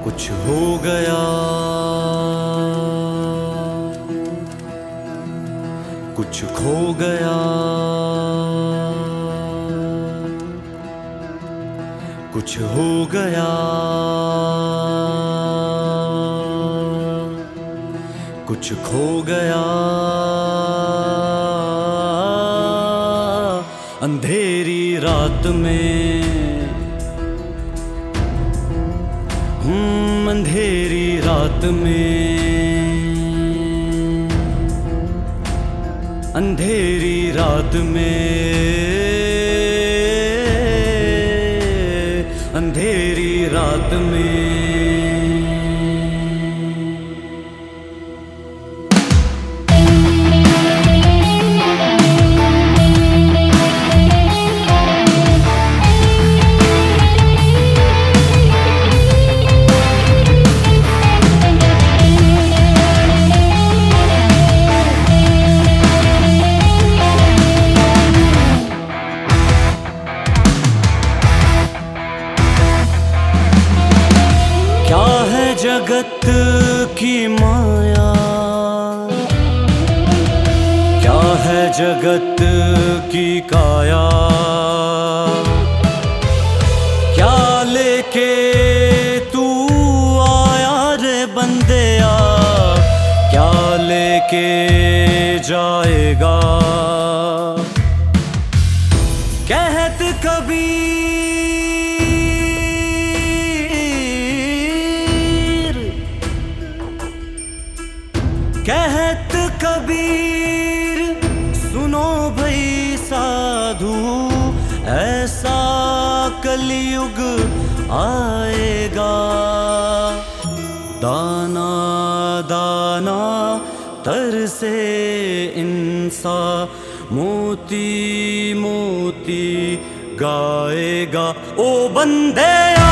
कुछ हो गया, कुछ खो गया, कुछ हो गया, कुछ खो गया। अंधेरी रात में अंधेरी रात में, अंधेरी रात में, अंधेरी रात में। जगत की माया, क्या है जगत की काया, क्या लेके तू आया रे बंदेया, क्या लेके जाएगा। कहत कबीर, कहत कबीर, सुनो भई साधु, ऐसा कलयुग आएगा। दाना दाना तरसे इंसान, मोती मोती गाएगा। ओ बंदेया,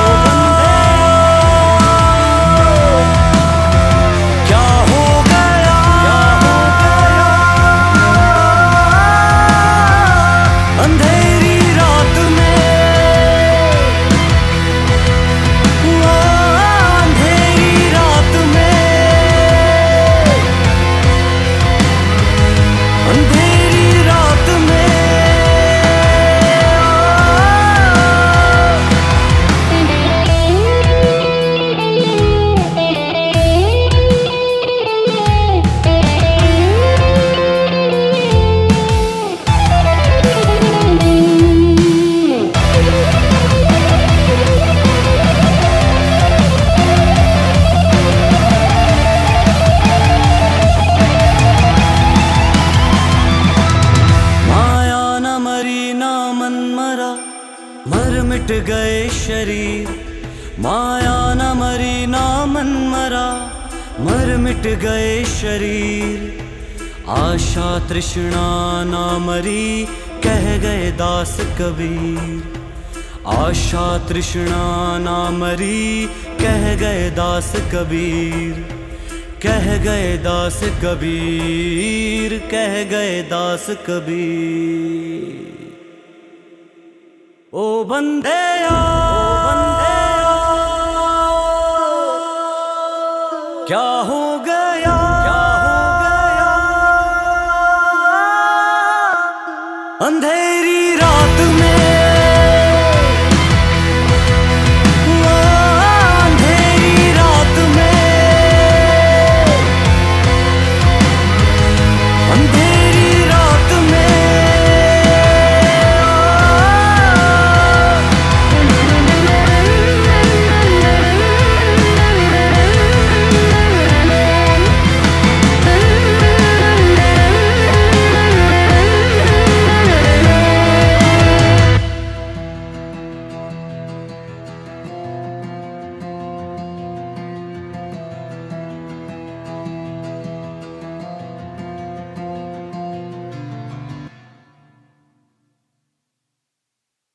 मर मिट गए शरीर। माया न मरी ना मन मरा, मर मिट गए शरीर। आशा तृष्णा ना मरी, कह गए दास कबीर। आशा तृष्णा ना मरी, कह गए दास कबीर। कह गए दास कबीर, कह गए दास कबीर। ओ बंदेया, क्या हो गया।